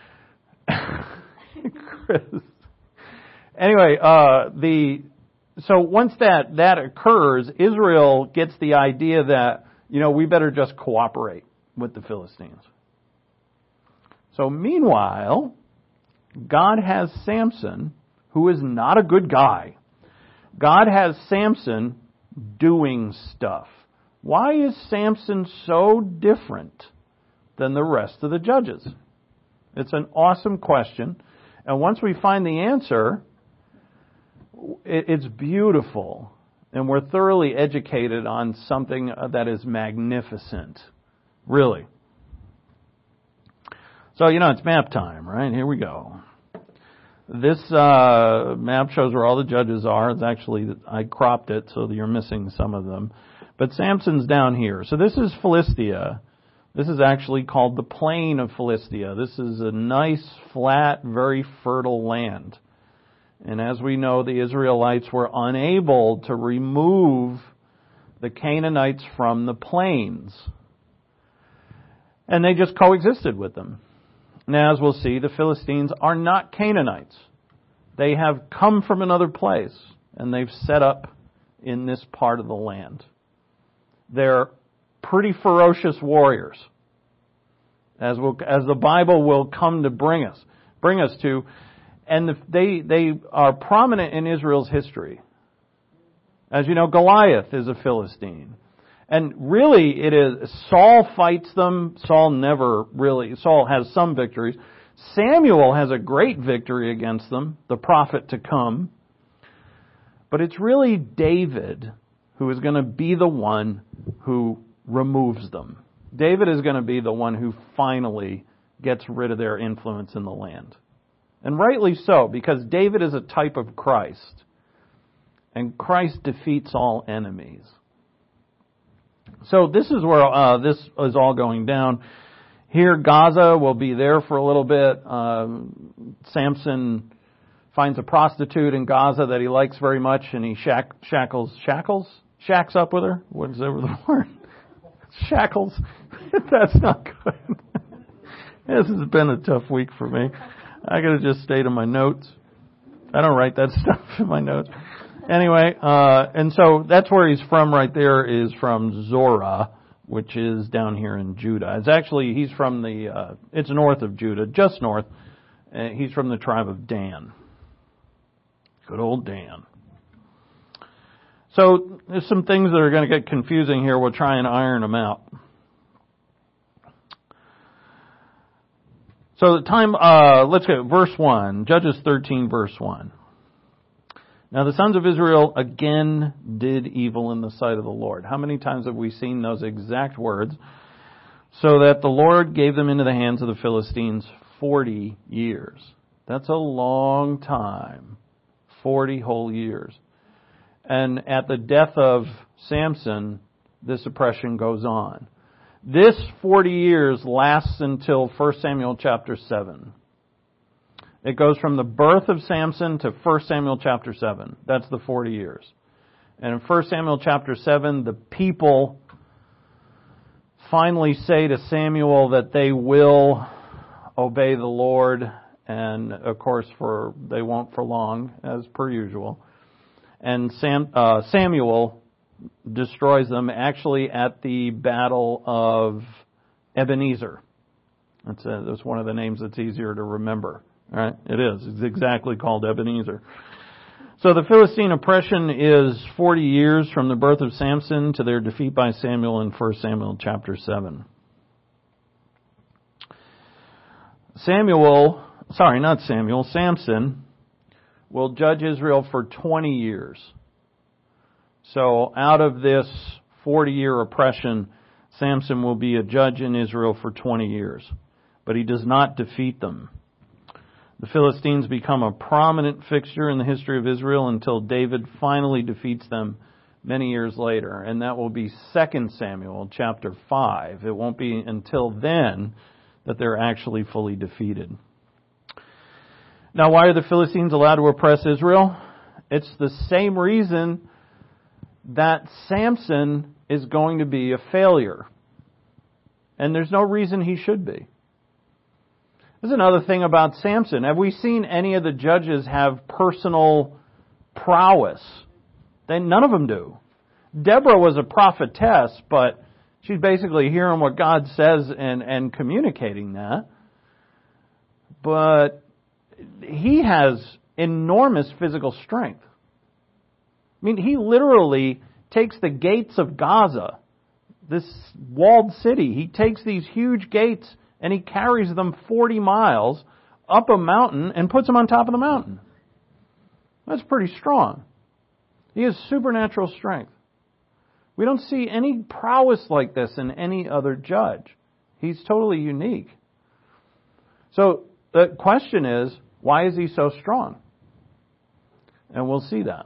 Chris. Anyway, uh, the so once that, that occurs, Israel gets the idea that, you know, we better just cooperate with the Philistines. So meanwhile, God has Samson, who is not a good guy. God has Samson doing stuff. Why is Samson so different than the rest of the judges? It's an awesome question. And once we find the answer, it's beautiful. And we're thoroughly educated on something that is magnificent. Really. So, you know, it's map time, right? Here we go. This uh, map shows where all the judges are. It's actually, I cropped it so that you're missing some of them. But Samson's down here. So this is Philistia. This is actually called the plain of Philistia. This is a nice, flat, very fertile land. And as we know, the Israelites were unable to remove the Canaanites from the plains. And they just coexisted with them. Now, as we'll see, the Philistines are not Canaanites. They have come from another place, and they've set up in this part of the land. They're pretty ferocious warriors, as we'll, as the Bible will come to bring us, bring us to, and the, they they are prominent in Israel's history. As you know, Goliath is a Philistine. And really, it is, Saul fights them. Saul never really, Saul has some victories. Samuel has a great victory against them, the prophet to come. But it's really David who is going to be the one who removes them. David is going to be the one who finally gets rid of their influence in the land. And rightly so, because David is a type of Christ. And Christ defeats all enemies. So this is where uh, this is all going down. Here, Gaza will be there for a little bit. Um, Samson finds a prostitute in Gaza that he likes very much, and he shack, shackles, shackles, shacks up with her. What is ever the word? Shackles. That's not good. This has been a tough week for me. I gotta just stay to my notes. I don't write that stuff in my notes. Anyway, uh, and so that's where he's from right there, is from Zorah, which is down here in Judah. It's actually, he's from the, uh, it's north of Judah, just north. Uh, he's from the tribe of Dan. Good old Dan. So there's some things that are going to get confusing here. We'll try and iron them out. So the time, uh, let's go, verse one, Judges thirteen, verse one. Now the sons of Israel again did evil in the sight of the Lord. How many times have we seen those exact words? So that the Lord gave them into the hands of the Philistines forty years. That's a long time. Forty whole years. And at the death of Samson, this oppression goes on. This forty years lasts until First Samuel chapter seven. It goes from the birth of Samson to First Samuel chapter seven. That's the forty years. And in First Samuel chapter seven, the people finally say to Samuel that they will obey the Lord. And of course, for they won't for long, as per usual. And Sam, uh, Samuel destroys them actually at the Battle of Ebenezer. That's, a, that's one of the names that's easier to remember. Right? It is. It's exactly called Ebenezer. So the Philistine oppression is forty years from the birth of Samson to their defeat by Samuel in First Samuel chapter seven. Samuel, sorry, not Samuel, Samson will judge Israel for twenty years. So out of this forty-year oppression, Samson will be a judge in Israel for twenty years. But he does not defeat them. The Philistines become a prominent fixture in the history of Israel until David finally defeats them many years later. And that will be Second Samuel chapter five. It won't be until then that they're actually fully defeated. Now, why are the Philistines allowed to oppress Israel? It's the same reason that Samson is going to be a failure. And there's no reason he should be. There's another thing about Samson. Have we seen any of the judges have personal prowess? They, none of them do. Deborah was a prophetess, but she's basically hearing what God says and, and communicating that. But he has enormous physical strength. I mean, he literally takes the gates of Gaza, this walled city. He takes these huge gates and he carries them forty miles up a mountain and puts them on top of the mountain. That's pretty strong. He has supernatural strength. We don't see any prowess like this in any other judge. He's totally unique. So the question is, why is he so strong? And we'll see that.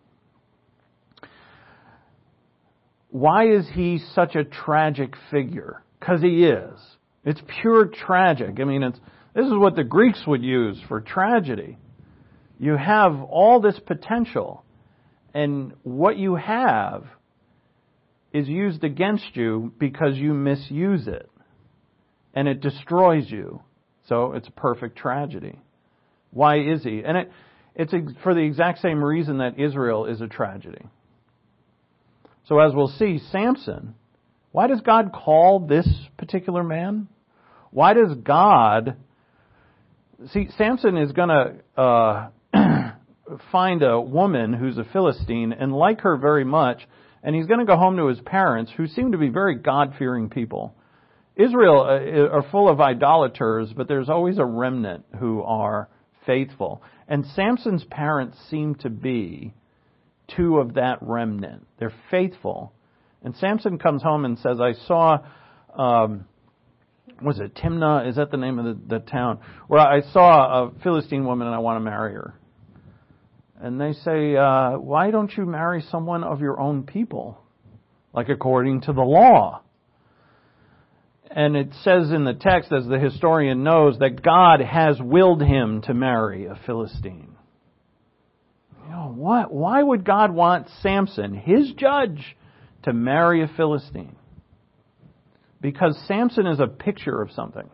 Why is he such a tragic figure? Because he is. It's pure tragic. I mean, it's this is what the Greeks would use for tragedy. You have all this potential, and what you have is used against you because you misuse it, and it destroys you. So it's a perfect tragedy. Why is he? And it, it's for the exact same reason that Israel is a tragedy. So as we'll see, Samson, why does God call this particular man? Why does God... See, Samson is going to uh, find a woman who's a Philistine and like her very much, and he's going to go home to his parents, who seem to be very God-fearing people. Israel are full of idolaters, but there's always a remnant who are faithful. And Samson's parents seem to be two of that remnant. They're faithful. And Samson comes home and says, I saw... Um, was it Timnah? Is that the name of the, the town? Where I saw a Philistine woman and I want to marry her. And they say, uh, why don't you marry someone of your own people? Like according to the law. And it says in the text, as the historian knows, that God has willed him to marry a Philistine. You know, what? Why would God want Samson, his judge, to marry a Philistine? Because Samson is a picture of something.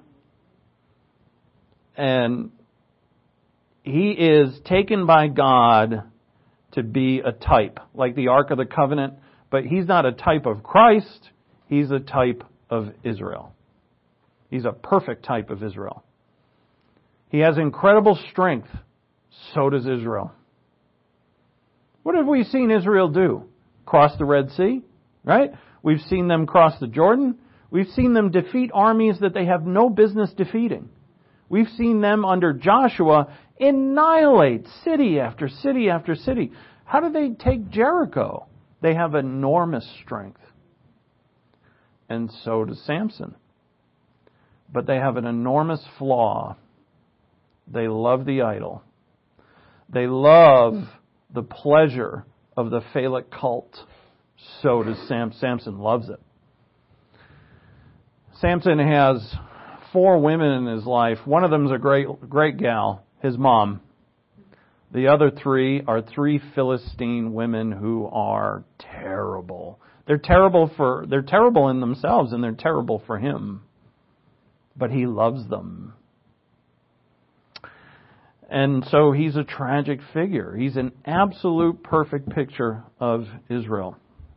And he is taken by God to be a type, like the Ark of the Covenant. But he's not a type of Christ. He's a type of Israel. He's a perfect type of Israel. He has incredible strength. So does Israel. What have we seen Israel do? Cross the Red Sea, right? We've seen them cross the Jordan. We've seen them defeat armies that they have no business defeating. We've seen them under Joshua annihilate city after city after city. How do they take Jericho? They have enormous strength. And so does Samson. But they have an enormous flaw. They love the idol. They love the pleasure of the phallic cult. So does Sam. Samson loves it. Samson has four women in his life. One of them is a great, great gal, his mom. The other three are three Philistine women who are terrible. They're terrible for, they're terrible in themselves, and they're terrible for him. But he loves them. And so he's a tragic figure. He's an absolute perfect picture of Israel.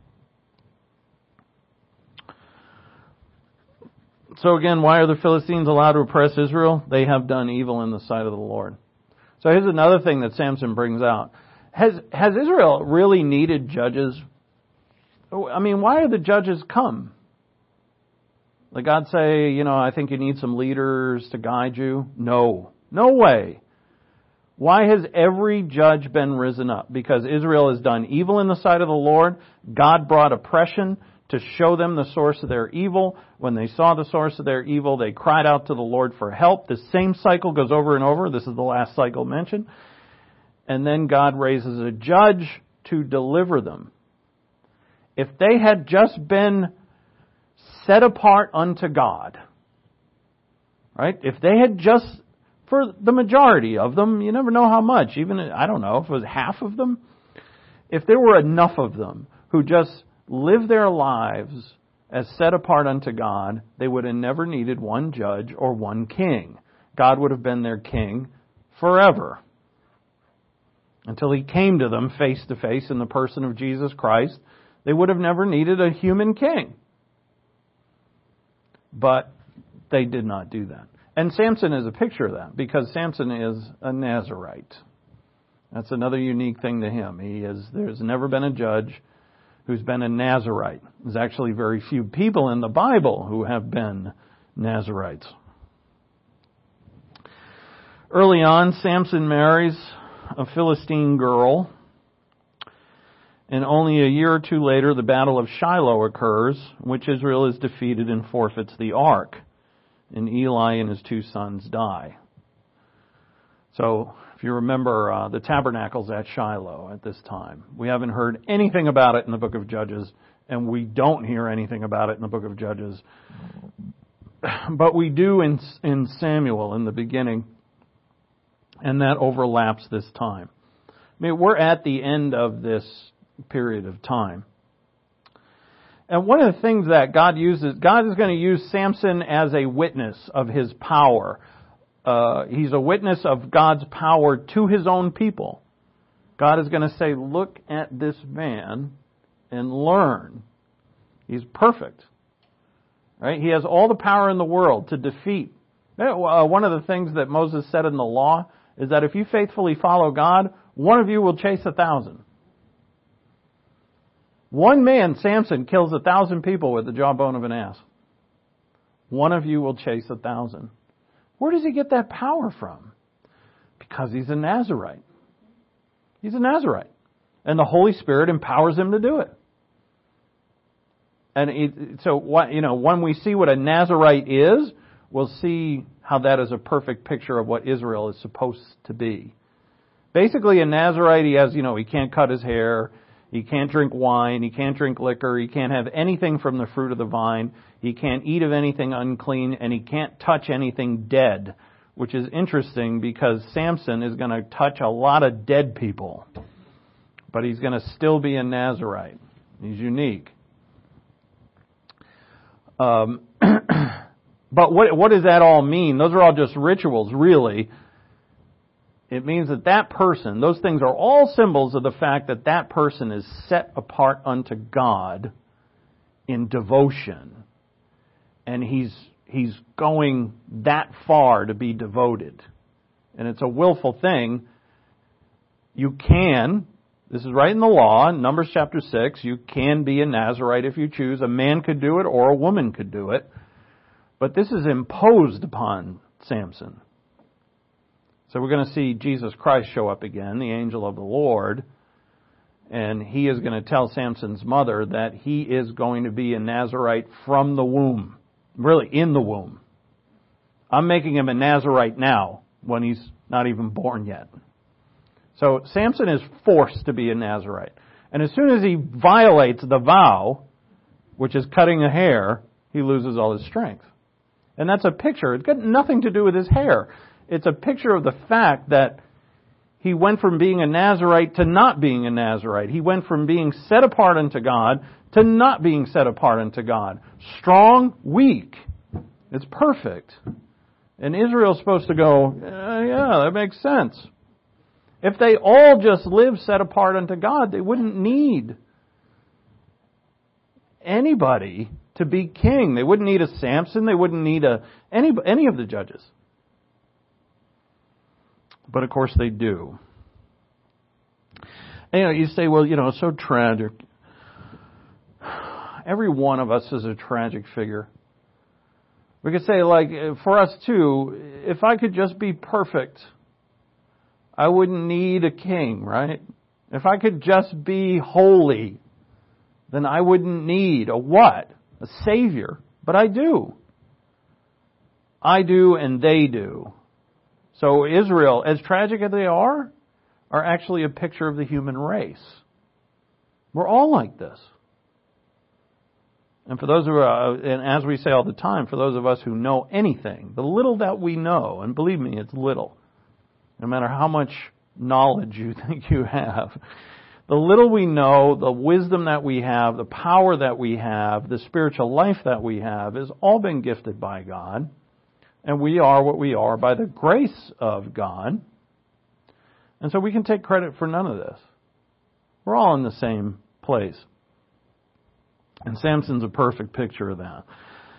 So again, why are the Philistines allowed to oppress Israel? They have done evil in the sight of the Lord. So here's another thing that Samson brings out. Has has Israel really needed judges? I mean, why do the judges come? Like God say, you know, I think you need some leaders to guide you? No. No way. Why has every judge been risen up? Because Israel has done evil in the sight of the Lord. God brought oppression to show them the source of their evil. When they saw the source of their evil, they cried out to the Lord for help. The same cycle goes over and over. This is the last cycle mentioned. And then God raises a judge to deliver them. If they had just been set apart unto God, right? If they had just, for the majority of them, you never know how much, even, I don't know, if it was half of them, if there were enough of them who just live their lives as set apart unto God, they would have never needed one judge or one king. God would have been their king forever. Until He came to them face to face in the person of Jesus Christ, they would have never needed a human king. But they did not do that. And Samson is a picture of that, because Samson is a Nazirite. That's another unique thing to him. He is, there's never been a judge who's been a Nazirite. There's actually very few people in the Bible who have been Nazirites. Early on, Samson marries a Philistine girl. And only a year or two later, the Battle of Shiloh occurs, in which Israel is defeated and forfeits the ark. And Eli and his two sons die. So, if you remember, uh, the tabernacle's at Shiloh at this time. We haven't heard anything about it in the book of Judges, and we don't hear anything about it in the book of Judges. But we do in, in Samuel in the beginning, and that overlaps this time. I mean, we're at the end of this period of time. And one of the things that God uses, God is going to use Samson as a witness of his power. Uh, he's a witness of God's power to his own people. God is going to say, look at this man and learn. He's perfect. Right? He has all the power in the world to defeat. Uh, one of the things that Moses said in the law is that if you faithfully follow God, one of you will chase a thousand. One man, Samson, kills a thousand people with the jawbone of an ass. One of you will chase a thousand. Where does he get that power from? Because he's a Nazirite. He's a Nazirite. And the Holy Spirit empowers him to do it. And it, so, what, you know, when we see what a Nazirite is, we'll see how that is a perfect picture of what Israel is supposed to be. Basically, a Nazirite, he has, you know, he can't cut his hair. He can't drink wine. He can't drink liquor. He can't have anything from the fruit of the vine. He can't eat of anything unclean. And he can't touch anything dead, which is interesting because Samson is going to touch a lot of dead people. But he's going to still be a Nazirite. He's unique. Um, but what, what does that all mean? Those are all just rituals, really. It means that that person, those things are all symbols of the fact that that person is set apart unto God in devotion. And he's he's going that far to be devoted. And it's a willful thing. You can, this is right in the law, in Numbers chapter six, you can be a Nazirite if you choose. A man could do it or a woman could do it. But this is imposed upon Samson. So we're going to see Jesus Christ show up again, the angel of the Lord, and he is going to tell Samson's mother that he is going to be a Nazirite from the womb, really in the womb. I'm making him a Nazirite now when he's not even born yet. So Samson is forced to be a Nazirite. And as soon as he violates the vow, which is cutting a hair, he loses all his strength. And that's a picture. It's got nothing to do with his hair. It's a picture of the fact that he went from being a Nazirite to not being a Nazirite. He went from being set apart unto God to not being set apart unto God. Strong, weak. It's perfect. And Israel's supposed to go, uh, yeah, that makes sense. If they all just lived set apart unto God, they wouldn't need anybody to be king. They wouldn't need a Samson. They wouldn't need a any any of the judges. But of course they do. And, you know, you say, well, you know, it's so tragic. Every one of us is a tragic figure. We could say, like, for us too, if I could just be perfect, I wouldn't need a king, right? If I could just be holy, then I wouldn't need a what? A savior. But I do. I do and they do. So Israel, as tragic as they are, are actually a picture of the human race. We're all like this. And for those who are, and as we say all the time, for those of us who know anything, the little that we know, and believe me, it's little, no matter how much knowledge you think you have, the little we know, the wisdom that we have, the power that we have, the spiritual life that we have, has all been gifted by God. And we are what we are by the grace of God. And so we can take credit for none of this. We're all in the same place. And Samson's a perfect picture of that.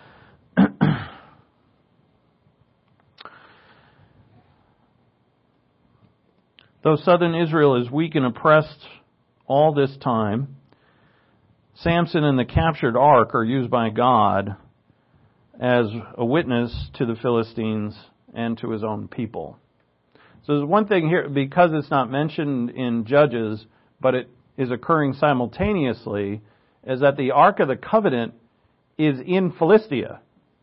Though southern Israel is weak and oppressed all this time, Samson and the captured ark are used by God as a witness to the Philistines and to his own people. So there's one thing here, because it's not mentioned in Judges, but it, is occurring simultaneously is that the Ark of the Covenant is in Philistia.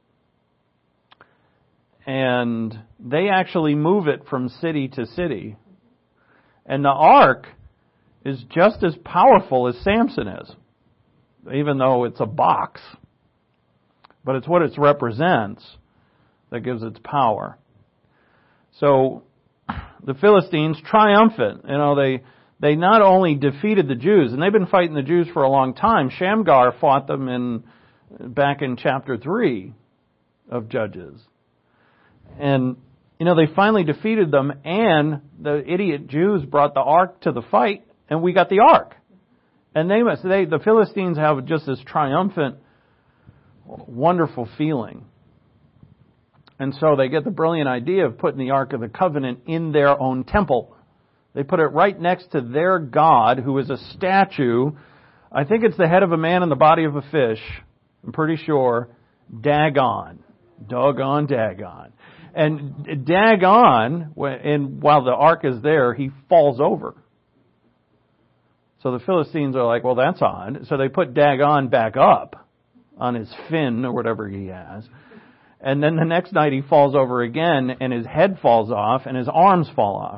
And they actually move it from city to city. And the Ark is just as powerful as Samson is, even though it's a box. But it's what it represents that gives its power. So the Philistines, triumphant, you know, they they not only defeated the Jews, and they've been fighting the Jews for a long time. Shamgar fought them in back in chapter three of Judges. And, you know, they finally defeated them, and the idiot Jews brought the ark to the fight, and we got the ark. And they must, they, the Philistines have just this triumphant, wonderful feeling. And so they get the brilliant idea of putting the Ark of the Covenant in their own temple. They put it right next to their God, who is a statue. I think it's the head of a man and the body of a fish. I'm pretty sure. Dagon. Doggone Dagon. And Dagon, and while the ark is there, he falls over. So the Philistines are like, well, that's odd. So they put Dagon back up on his fin or whatever he has. And then the next night he falls over again, and his head falls off, and his arms fall off.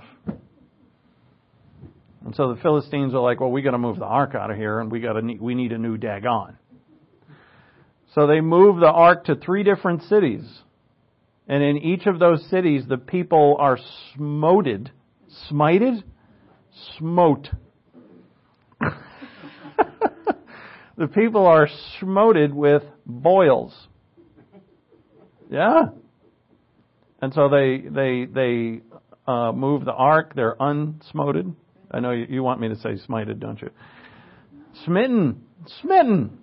And so the Philistines are like, well, we got to move the ark out of here, and we got to we need a new Dagon. So they move the ark to three different cities, and in each of those cities, the people are smoted, smited, smote. The people are smoted with boils. Yeah. And so they they they uh, move the ark. They're unsmoted. I know you, you want me to say smited, don't you? Smitten. Smitten.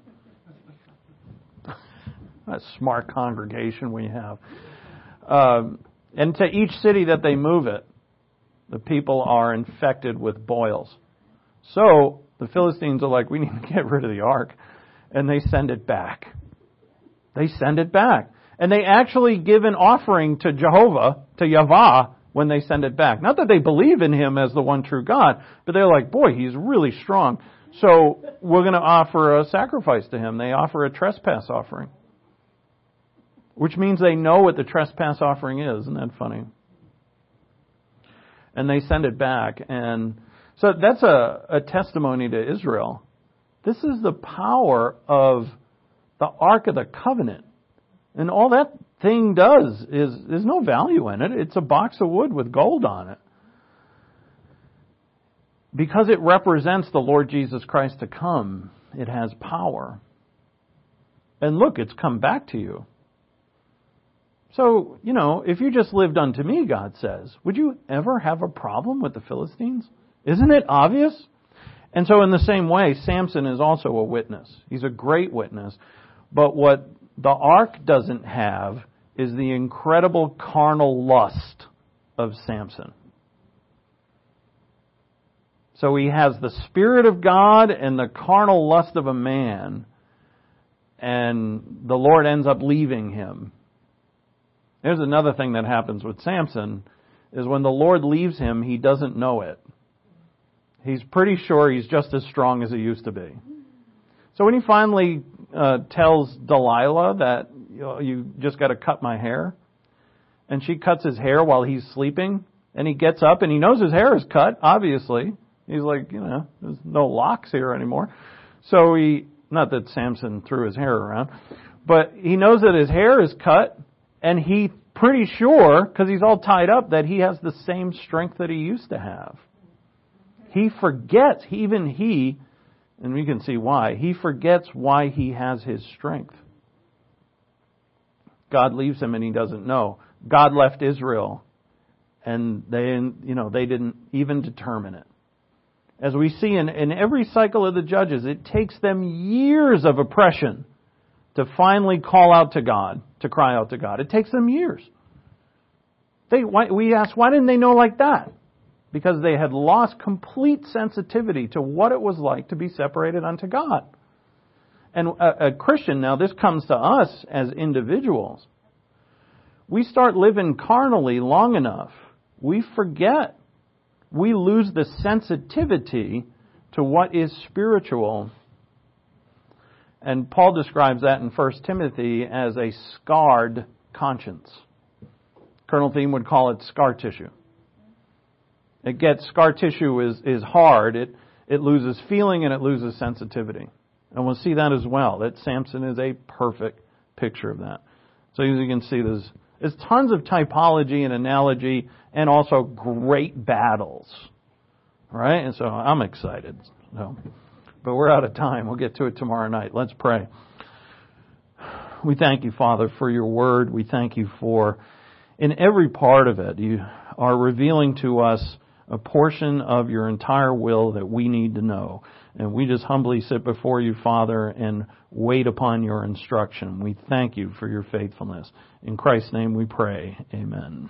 What a smart congregation we have. Um, and to each city that they move it, the people are infected with boils. So the Philistines are like, we need to get rid of the ark. And they send it back. They send it back. And they actually give an offering to Jehovah, to Yahweh, when they send it back. Not that they believe in Him as the one true God, but they're like, boy, He's really strong. So we're going to offer a sacrifice to Him. They offer a trespass offering. Which means they know what the trespass offering is. Isn't that funny? And they send it back. And so that's a, a testimony to Israel. This is the power of the Ark of the Covenant. And all that thing does is, there's no value in it. It's a box of wood with gold on it. Because it represents the Lord Jesus Christ to come, it has power. And look, it's come back to you. So, you know, if you just lived unto me, God says, would you ever have a problem with the Philistines? Isn't it obvious? And so in the same way, Samson is also a witness. He's a great witness. But what the ark doesn't have is the incredible carnal lust of Samson. So he has the Spirit of God and the carnal lust of a man, and the Lord ends up leaving him. There's another thing that happens with Samson, is when the Lord leaves him, he doesn't know it. He's pretty sure he's just as strong as he used to be. So when he finally uh, tells Delilah that, you know, you just got to cut my hair, and she cuts his hair while he's sleeping, and he gets up and he knows his hair is cut, obviously. He's like, you know, there's no locks here anymore. So he, not that Samson threw his hair around, but he knows that his hair is cut, and he's pretty sure, because he's all tied up, that he has the same strength that he used to have. He forgets, even he, and we can see why, he forgets why he has his strength. God leaves him and he doesn't know. God left Israel, and they, you know, they didn't even determine it. As we see in, in every cycle of the Judges, it takes them years of oppression to finally call out to God, to cry out to God. It takes them years. They, why, we ask, why didn't they know like that? Because they had lost complete sensitivity to what it was like to be separated unto God. And a, a Christian, now this comes to us as individuals. We start living carnally long enough, we forget. We lose the sensitivity to what is spiritual. And Paul describes that in First Timothy as a scarred conscience. Colonel Thiem would call it scar tissue. It gets, scar tissue is, is hard. It, it loses feeling and it loses sensitivity. And we'll see that as well. That Samson is a perfect picture of that. So as you can see, there's, there's tons of typology and analogy and also great battles. Right? And so I'm excited. So, but we're out of time. We'll get to it tomorrow night. Let's pray. We thank you, Father, for your word. We thank you for, in every part of it, you are revealing to us a portion of your entire will that we need to know. And we just humbly sit before you, Father, and wait upon your instruction. We thank you for your faithfulness. In Christ's name we pray. Amen.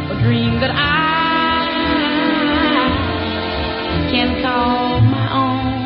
That I can call my own.